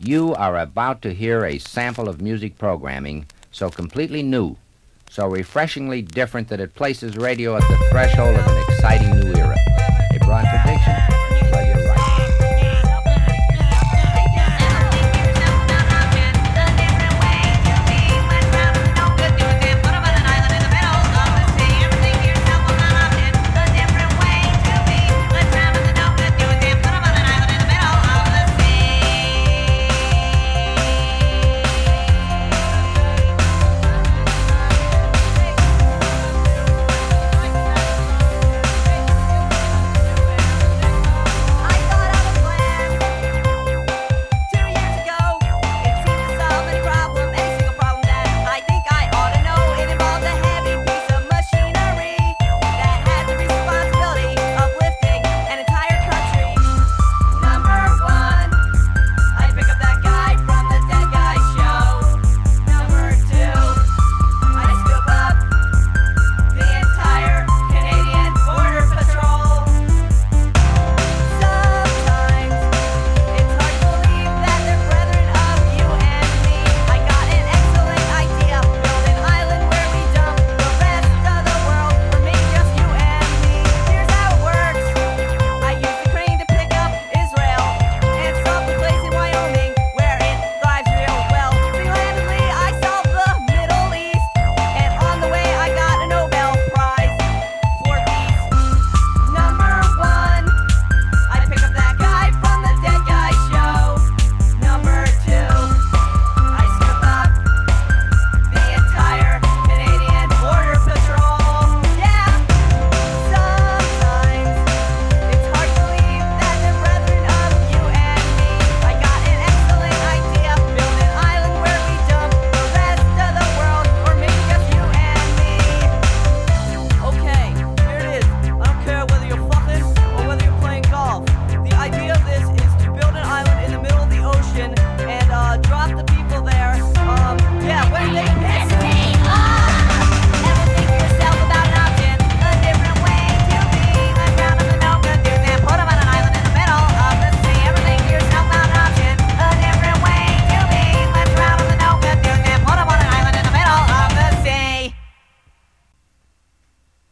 You are about to hear a sample of music programming so completely new, so refreshingly different that it places radio at the threshold of an exciting new era. A broad prediction?